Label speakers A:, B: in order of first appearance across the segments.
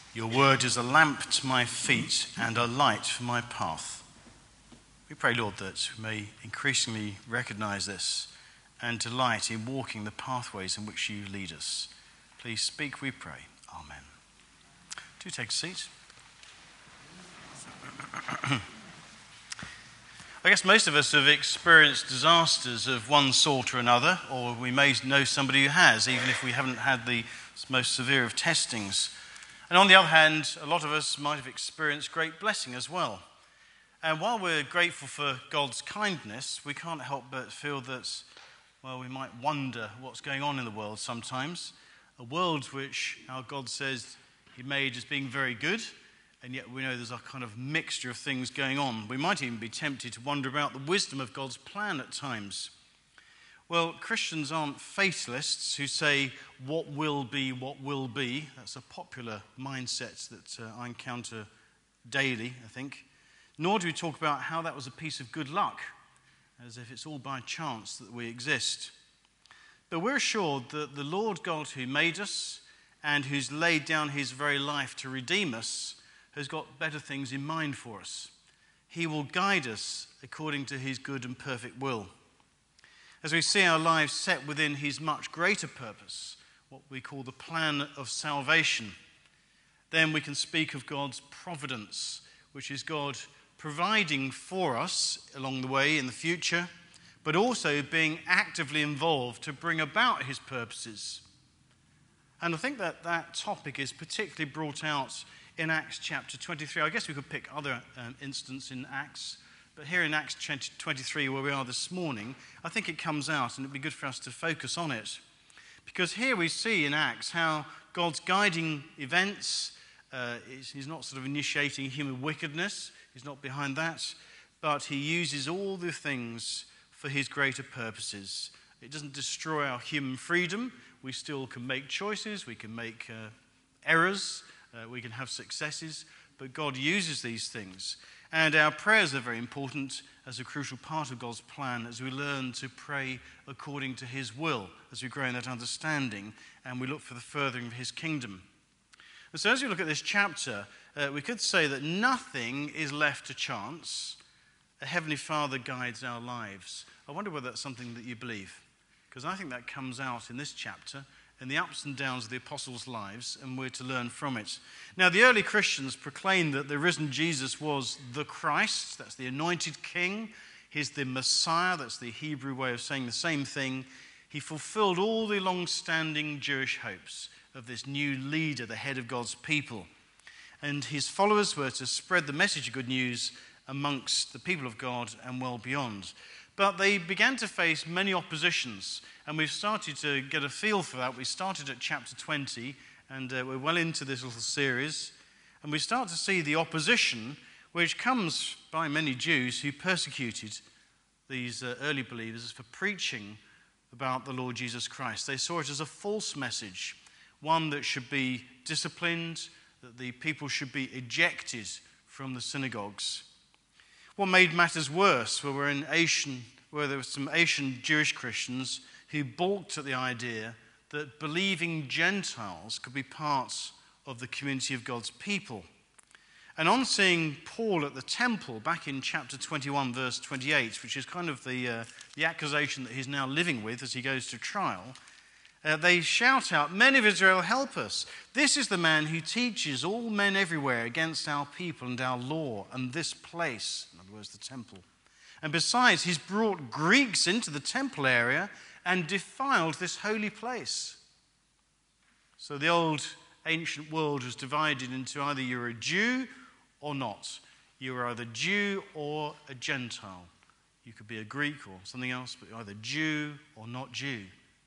A: Your word is a lamp to my feet and a light for my path. We pray, Lord, that we may increasingly recognize this and delight in walking the pathways in which you lead us. Please speak, we pray. Amen. Do take a seat. I guess most of us have experienced disasters of one sort or another, or we may know somebody who has, even if we haven't had the most severe of testings. And on the other hand, a lot of us might have experienced great blessing as well. And while we're grateful for God's kindness, we can't help but feel that, well, we might wonder what's going on in the world sometimes. A world which our God says he made as being very good, and yet we know there's a kind of mixture of things going on. We might even be tempted to wonder about the wisdom of God's plan at times. Well, Christians aren't fatalists who say, what will be, what will be. That's a popular mindset that I encounter daily, I think. Nor do we talk about how that was a piece of good luck, as if it's all by chance that we exist. But we're assured that the Lord God who made us and who's laid down his very life to redeem us has got better things in mind for us. He will guide us according to his good and perfect will. As we see our lives set within his much greater purpose, what we call the plan of salvation, then we can speak of God's providence, which is God providing for us along the way in the future, but also being actively involved to bring about his purposes. And I think that that topic is particularly brought out in Acts chapter 23. I guess we could pick other instances in Acts, but here in Acts 23, where we are this morning, I think it comes out, and it'd be good for us to focus on it. Because here we see in Acts how God's guiding events, he's not sort of initiating human wickedness, he's not behind that, but he uses all the things for his greater purposes. It doesn't destroy our human freedom. We still can make choices, we can make errors, we can have successes, but God uses these things. And our prayers are very important as a crucial part of God's plan as we learn to pray according to his will, as we grow in that understanding and we look for the furthering of his kingdom. And so as we look at this chapter, we could say that nothing is left to chance. A Heavenly Father guides our lives. I wonder whether that's something that you believe, because I think that comes out in this chapter and the ups and downs of the apostles' lives, and we're to learn from it. Now, the early Christians proclaimed that the risen Jesus was the Christ, that's the anointed king. He's the Messiah, that's the Hebrew way of saying the same thing. He fulfilled all the long-standing Jewish hopes of this new leader, the head of God's people. And his followers were to spread the message of good news amongst the people of God and well beyond. But they began to face many oppositions, and we've started to get a feel for that. We started at chapter 20, and we're well into this little series, and we start to see the opposition which comes by many Jews who persecuted these early believers for preaching about the Lord Jesus Christ. They saw it as a false message, one that should be disciplined, that the people should be ejected from the synagogues. What made matters worse were where there were some Asian Jewish Christians who balked at the idea that believing Gentiles could be part of the community of God's people. And on seeing Paul at the temple back in chapter 21, verse 28, which is kind of the accusation that he's now living with as he goes to trial, they shout out, "Men of Israel, help us. This is the man who teaches all men everywhere against our people and our law and this place," in other words, the temple. "And besides, he's brought Greeks into the temple area and defiled this holy place." So the old ancient world was divided into either you're a Jew or not. You were either Jew or a Gentile. You could be a Greek or something else, but you're either Jew or not Jew.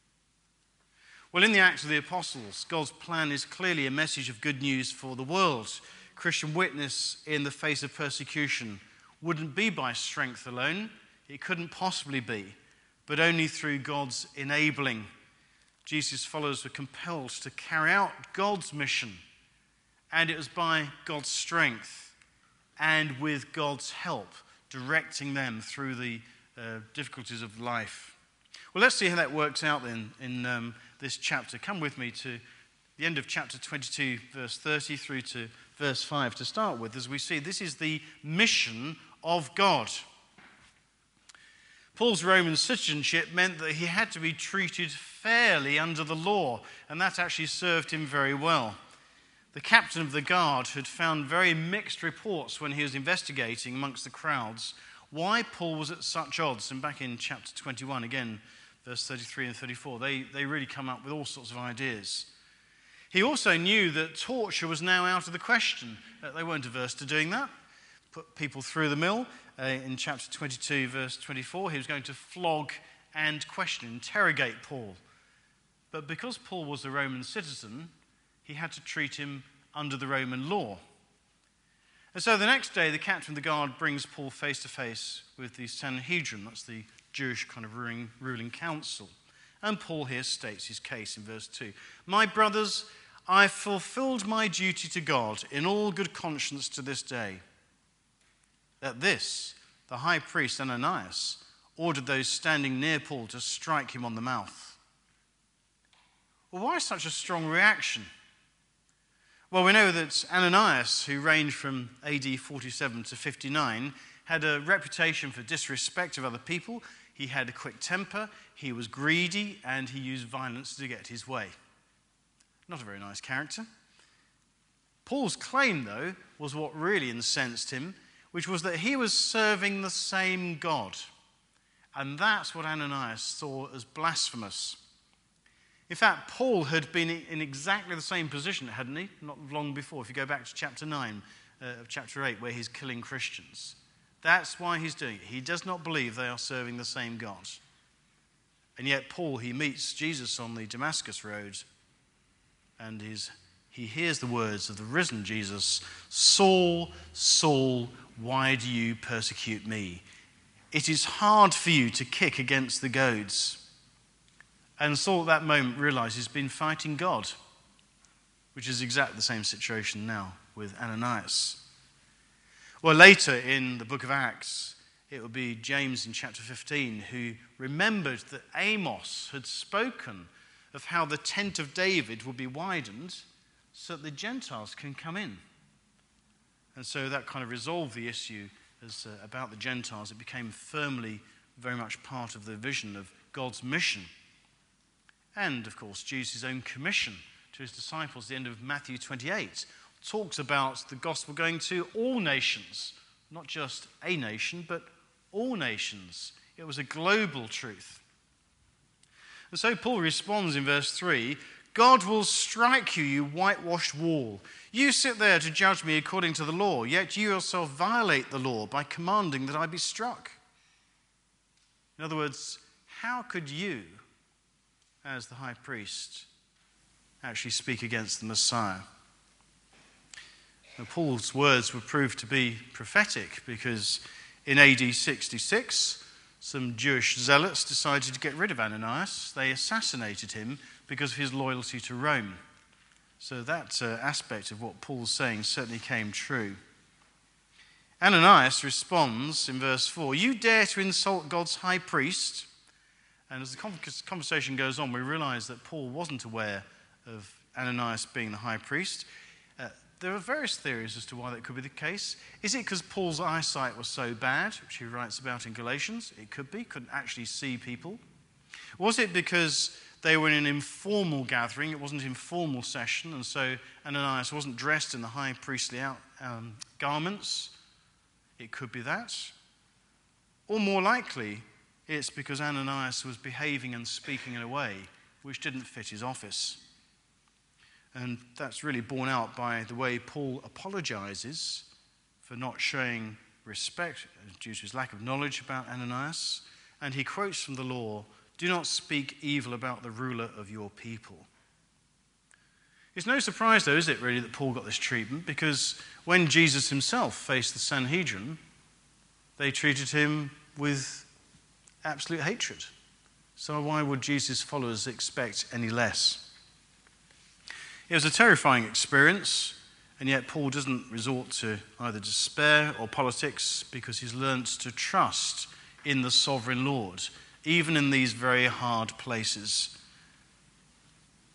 A: Well, in the Acts of the Apostles, God's plan is clearly a message of good news for the world. Christian witness in the face of persecution wouldn't be by strength alone. It couldn't possibly be, but only through God's enabling. Jesus' followers were compelled to carry out God's mission, and it was by God's strength and with God's help directing them through the difficulties of life. Well, let's see how that works out then in this chapter. Come with me to the end of chapter 22, verse 30 through to verse 5 to start with, as we see this is the mission of God. Paul's Roman citizenship meant that he had to be treated fairly under the law, and that actually served him very well. The captain of the guard had found very mixed reports when he was investigating amongst the crowds why Paul was at such odds. And back in chapter 21, again, verse 33 and 34, they really come up with all sorts of ideas. He also knew that torture was now out of the question. They weren't averse to doing that. Put people through the mill. In chapter 22, verse 24, he was going to flog and question, interrogate Paul. But because Paul was a Roman citizen, he had to treat him under the Roman law. And so the next day, the captain of the guard brings Paul face to face with the Sanhedrin. That's the Jewish kind of ruling council. And Paul here states his case in verse 2. My brothers, I fulfilled my duty to God in all good conscience to this day. At this, the high priest Ananias ordered those standing near Paul to strike him on the mouth. Well, why such a strong reaction? Well, we know that Ananias, who reigned from AD 47 to 59, had a reputation for disrespect of other people. He had a quick temper, he was greedy, and he used violence to get his way. Not a very nice character. Paul's claim, though, was what really incensed him, which was that he was serving the same God. And that's what Ananias saw as blasphemous. In fact, Paul had been in exactly the same position, hadn't he? Not long before, if you go back to chapter 9 of chapter 8, where he's killing Christians. That's why he's doing it. He does not believe they are serving the same God. And yet Paul, he meets Jesus on the Damascus road, and he hears the words of the risen Jesus, Saul, Saul, why do you persecute me? It is hard for you to kick against the goads. And Saul at that moment realizes he's been fighting God, which is exactly the same situation now with Ananias. Well, later in the book of Acts, it will be James in chapter 15 who remembered that Amos had spoken of how the tent of David would be widened so that the Gentiles can come in. And so that kind of resolved the issue about the Gentiles. It became firmly very much part of the vision of God's mission. And, of course, Jesus' own commission to his disciples at the end of Matthew 28 talks about the gospel going to all nations, not just a nation, but all nations. It was a global truth. And so Paul responds in verse 3, God will strike you, you whitewashed wall. You sit there to judge me according to the law, yet you yourself violate the law by commanding that I be struck. In other words, how could you, as the high priest, actually speak against the Messiah? Now, Paul's words were proved to be prophetic because in AD 66, some Jewish zealots decided to get rid of Ananias. They assassinated him because of his loyalty to Rome. So that aspect of what Paul's saying certainly came true. Ananias responds in verse 4, you dare to insult God's high priest? And as the conversation goes on, we realize that Paul wasn't aware of Ananias being the high priest. There are various theories as to why that could be the case. Is it because Paul's eyesight was so bad, which he writes about in Galatians? It could be, couldn't actually see people. Was it because they were in an informal gathering, it wasn't an informal session, and so Ananias wasn't dressed in the high priestly garments? It could be that. Or more likely, it's because Ananias was behaving and speaking in a way which didn't fit his office. And that's really borne out by the way Paul apologizes for not showing respect due to his lack of knowledge about Ananias. And he quotes from the law, do not speak evil about the ruler of your people. It's no surprise, though, is it really, that Paul got this treatment? Because when Jesus himself faced the Sanhedrin, they treated him with absolute hatred. So why would Jesus' followers expect any less? It was a terrifying experience, and yet Paul doesn't resort to either despair or politics because he's learnt to trust in the sovereign Lord, even in these very hard places.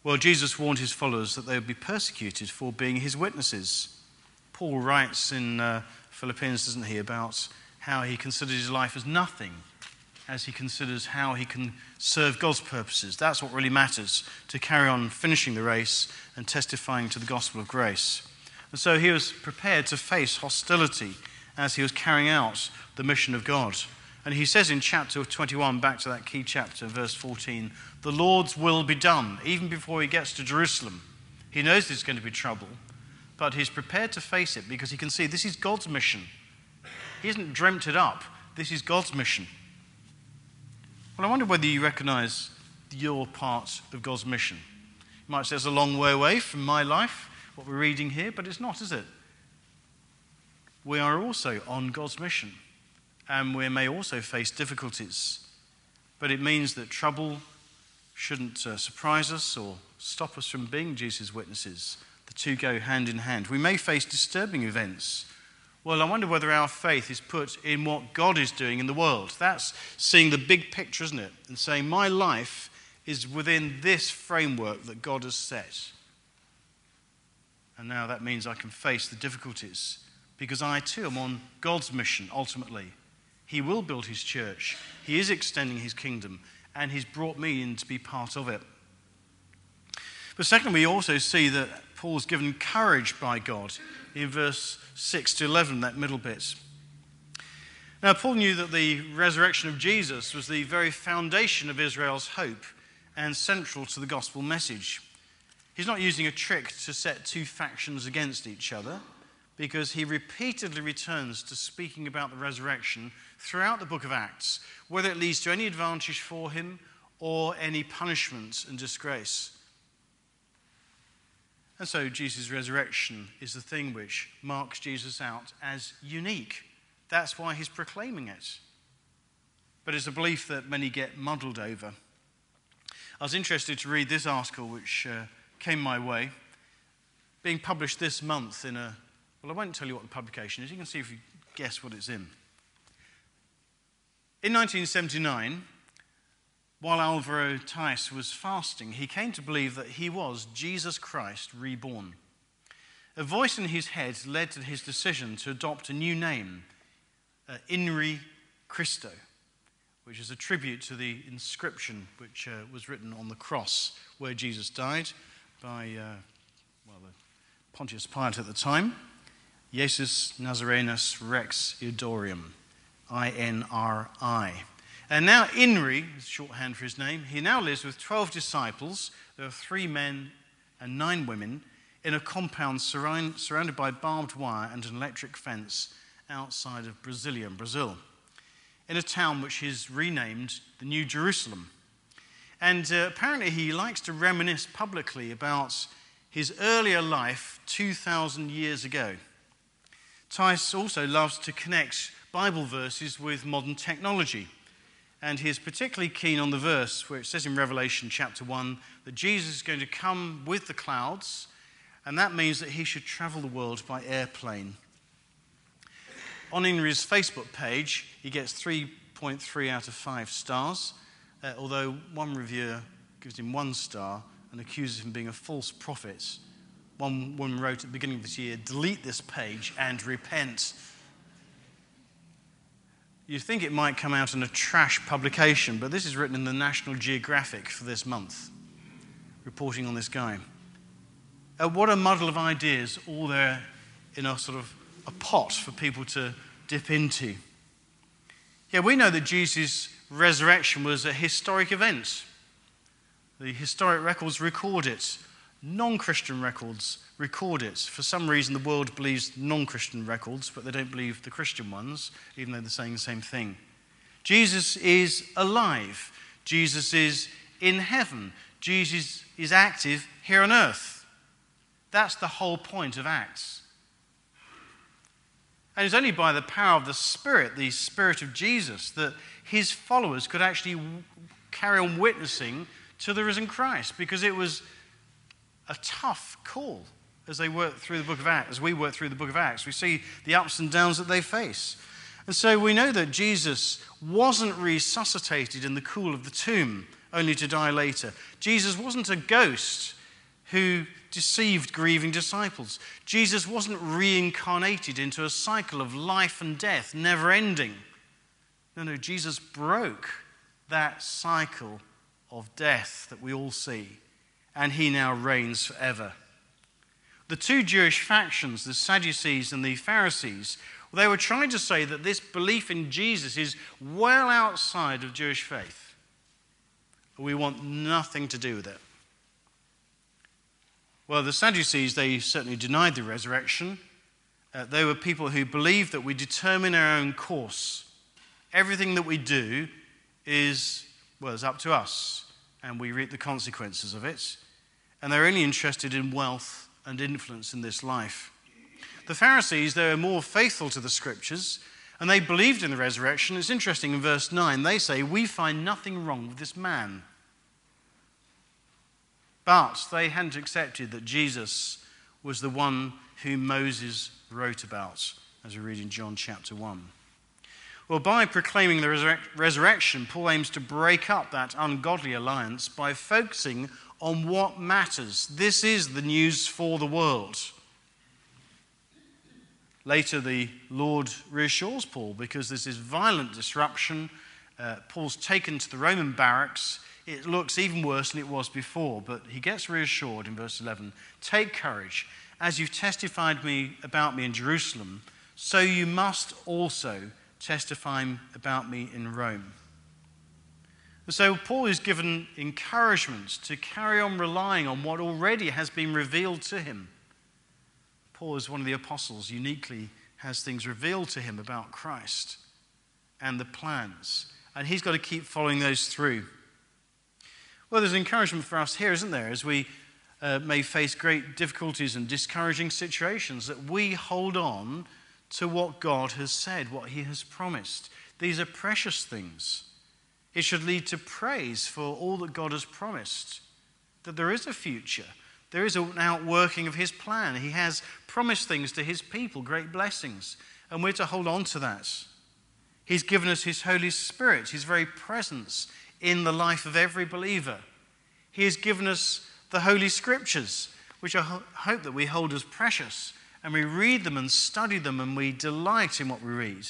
A: Well, Jesus warned his followers that they would be persecuted for being his witnesses. Paul writes in Philippians, doesn't he, about how he considers his life as nothing as he considers how he can serve God's purposes. That's what really matters, to carry on finishing the race and testifying to the gospel of grace. And so he was prepared to face hostility as he was carrying out the mission of God. And he says in chapter 21, back to that key chapter, verse 14, the Lord's will be done, even before he gets to Jerusalem. He knows there's going to be trouble, but he's prepared to face it because he can see this is God's mission. He hasn't dreamt it up. This is God's mission. Well, I wonder whether you recognize your part of God's mission. You might say it's a long way away from my life, what we're reading here, but it's not, is it? We are also on God's mission, and we may also face difficulties, but it means that trouble shouldn't surprise us or stop us from being Jesus' witnesses. The two go hand in hand. We may face disturbing events. Well, I wonder whether our faith is put in what God is doing in the world. That's seeing the big picture, isn't it? And saying, my life is within this framework that God has set. And now that means I can face the difficulties because I too am on God's mission ultimately. He will build his church. He is extending his kingdom, and he's brought me in to be part of it. But secondly, we also see that Paul's given courage by God in verse 6 to 11, that middle bit. Now, Paul knew that the resurrection of Jesus was the very foundation of Israel's hope and central to the gospel message. He's not using a trick to set two factions against each other, because he repeatedly returns to speaking about the resurrection throughout the book of Acts, whether it leads to any advantage for him or any punishment and disgrace. And so Jesus' resurrection is the thing which marks Jesus out as unique. That's why he's proclaiming it. But it's a belief that many get muddled over. I was interested to read this article which came my way, being published this month in a... Well, I won't tell you what the publication is. You can see if you guess what it's in. In 1979, while Alvaro Theis was fasting, he came to believe that he was Jesus Christ reborn. A voice in his head led to his decision to adopt a new name, Inri Christo, which is a tribute to the inscription which was written on the cross where Jesus died by Pontius Pilate at the time. Jesus Nazarenus Rex Eudorium, I-N-R-I. And now Inri, is shorthand for his name, he now lives with 12 disciples. There are 3 men and 9 women in a compound surrounded by barbed wire and an electric fence outside of Brasilia, Brazil, in a town which is renamed the New Jerusalem. And apparently he likes to reminisce publicly about his earlier life 2,000 years ago. Theis also loves to connect Bible verses with modern technology. And he is particularly keen on the verse where it says in Revelation chapter 1 that Jesus is going to come with the clouds, and that means that he should travel the world by airplane. On Inri's Facebook page, he gets 3.3 out of 5 stars, although one reviewer gives him 1 star and accuses him of being a false prophet. One woman wrote at the beginning of this year, delete this page and repent. You'd think it might come out in a trash publication, but this is written in the National Geographic for this month, reporting on this guy. What a muddle of ideas, all there in a sort of a pot for people to dip into. Yeah, we know that Jesus' resurrection was a historic event. The historic records record it. Non-Christian records record it. For some reason, the world believes non-Christian records, but they don't believe the Christian ones, even though they're saying the same thing. Jesus is alive. Jesus is in heaven. Jesus is active here on earth. That's the whole point of Acts. And it's only by the power of the Spirit of Jesus, that his followers could actually carry on witnessing to the risen Christ, because it was a tough call as they work through the book of Acts. As we work through the book of Acts, we see the ups and downs that they face. And so we know that Jesus wasn't resuscitated in the cool of the tomb only to die later. Jesus wasn't a ghost who deceived grieving disciples. Jesus wasn't reincarnated into a cycle of life and death, never ending. No, Jesus broke that cycle of death that we all see, and he now reigns forever. The two Jewish factions, the Sadducees and the Pharisees, they were trying to say that this belief in Jesus is well outside of Jewish faith. We want nothing to do with it. Well, the Sadducees, they certainly denied the resurrection. They were people who believed that we determine our own course. Everything that we do is up to us, and we reap the consequences of it. And they're only interested in wealth and influence in this life. The Pharisees, they were more faithful to the scriptures, and they believed in the resurrection. It's interesting, in verse 9, they say, "We find nothing wrong with this man." But they hadn't accepted that Jesus was the one whom Moses wrote about, as we read in John chapter 1. Well, by proclaiming the resurrection, Paul aims to break up that ungodly alliance by focusing on what matters. This is the news for the world. Later, the Lord reassures Paul because there's this violent disruption. Paul's taken to the Roman barracks. It looks even worse than it was before, but he gets reassured in verse 11. "Take courage. As you've testified about me in Jerusalem, so you must also testify about me in Rome." And so Paul is given encouragement to carry on relying on what already has been revealed to him. Paul, as one of the apostles, uniquely has things revealed to him about Christ and the plans, and he's got to keep following those through. Well, there's encouragement for us here, isn't there, as we may face great difficulties and discouraging situations, that we hold on to what God has said, what he has promised. These are precious things. It should lead to praise for all that God has promised, that there is a future. There is an outworking of his plan. He has promised things to his people, great blessings, and we're to hold on to that. He's given us his Holy Spirit, his very presence in the life of every believer. He has given us the Holy Scriptures, which I hope that we hold as precious, and we read them and study them, and we delight in what we read.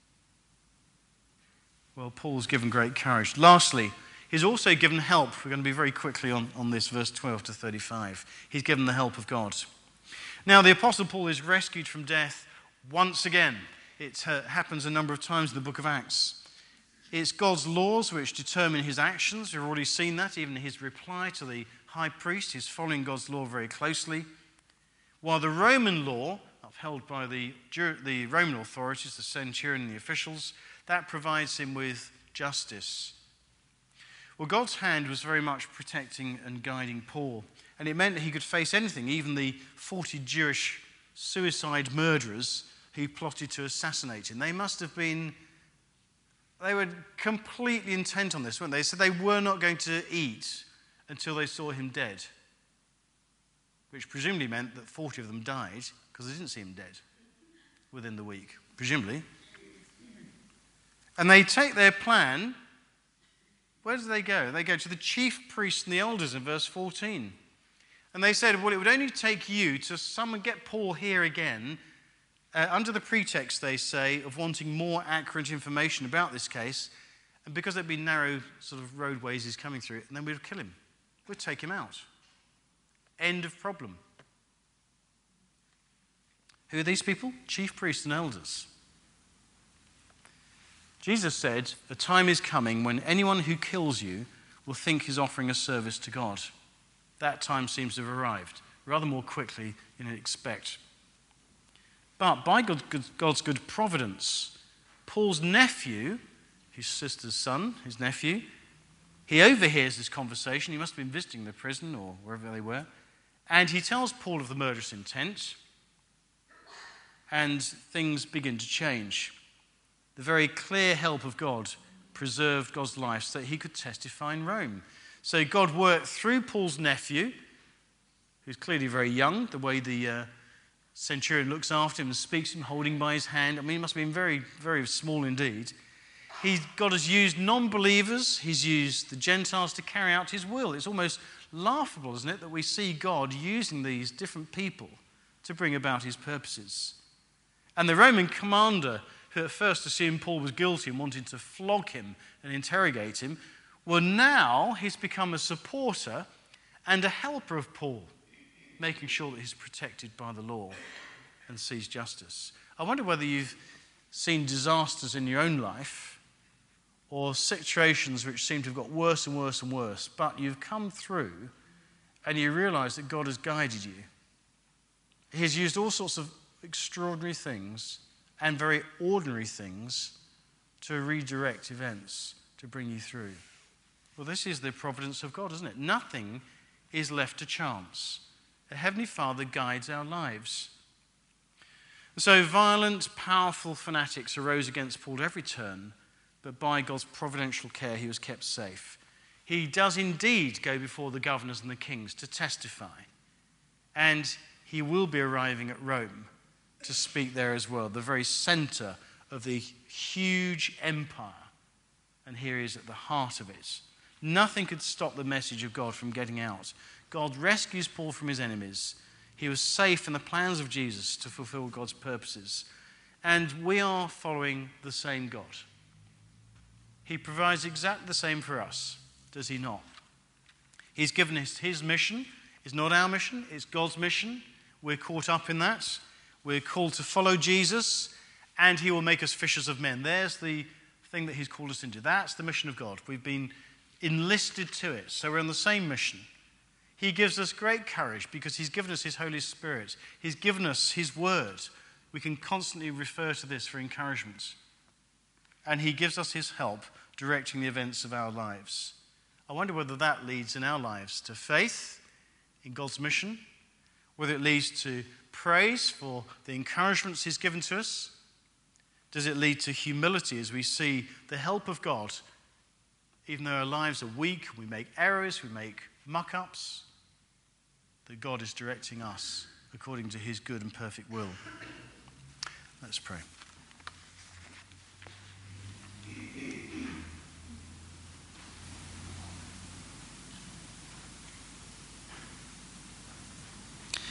A: Well, Paul's given great courage. Lastly, he's also given help. We're going to be very quickly on this, verse 12 to 35. He's given the help of God. Now, the Apostle Paul is rescued from death once again. It happens a number of times in the book of Acts. It's God's laws which determine his actions. We've already seen that, even in his reply to the high priest. He's following God's law very closely. While the Roman law, upheld by the Roman authorities, the centurion and the officials, that provides him with justice. Well, God's hand was very much protecting and guiding Paul, and it meant that he could face anything, even the 40 Jewish suicide murderers who plotted to assassinate him. They were completely intent on this, weren't they? So they were not going to eat until they saw him dead, which presumably meant that 40 of them died because they didn't see him dead within the week, presumably. And they take their plan. Where do they go? They go to the chief priests and the elders in verse 14. And they said, well, it would only take you to get Paul here again, under the pretext, they say, of wanting more accurate information about this case, and because there'd be narrow sort of roadways he's coming through, and then we'd kill him. We'd take him out. End of problem. Who are these people? Chief priests and elders. Jesus said, a time is coming when anyone who kills you will think he's offering a service to God. That time seems to have arrived, rather more quickly than you'd expect. But by God's good providence, Paul's nephew, his sister's son, his nephew, he overhears this conversation. He must have been visiting the prison or wherever they were. And he tells Paul of the murderous intent. And things begin to change. The very clear help of God preserved God's life so that he could testify in Rome. So God worked through Paul's nephew, who's clearly very young, the way the centurion looks after him and speaks to him, holding by his hand. I mean, he must have been very, very small indeed. God has used non-believers, he's used the Gentiles to carry out his will. It's almost laughable, isn't it, that we see God using these different people to bring about his purposes. And the Roman commander, who at first assumed Paul was guilty and wanted to flog him and interrogate him, well, now he's become a supporter and a helper of Paul, making sure that he's protected by the law and sees justice. I wonder whether you've seen disasters in your own life or situations which seem to have got worse and worse and worse, but you've come through and you realize that God has guided you. He's used all sorts of extraordinary things and very ordinary things to redirect events, to bring you through. Well, this is the providence of God, isn't it? Nothing is left to chance. The Heavenly Father guides our lives. So violent, powerful fanatics arose against Paul at every turn, but by God's providential care he was kept safe. He does indeed go before the governors and the kings to testify, and he will be arriving at Rome to speak there as well, the very centre of the huge empire, and here he is at the heart of it. Nothing could stop the message of God from getting out. God rescues Paul from his enemies. He was safe in the plans of Jesus to fulfill God's purposes. And we are following the same God. He provides exactly the same for us, does he not? He's given us his mission. It's not our mission, it's God's mission. We're caught up in that. We're called to follow Jesus, and he will make us fishers of men. There's the thing that he's called us into. That's the mission of God. We've been enlisted to it, so we're on the same mission. He gives us great courage because he's given us his Holy Spirit. He's given us his word. We can constantly refer to this for encouragement. And he gives us his help directing the events of our lives. I wonder whether that leads in our lives to faith in God's mission, whether it leads to praise for the encouragements he's given to us. Does it lead to humility as we see the help of God, even though our lives are weak, we make errors, we make muck-ups, that God is directing us according to his good and perfect will? Let's pray.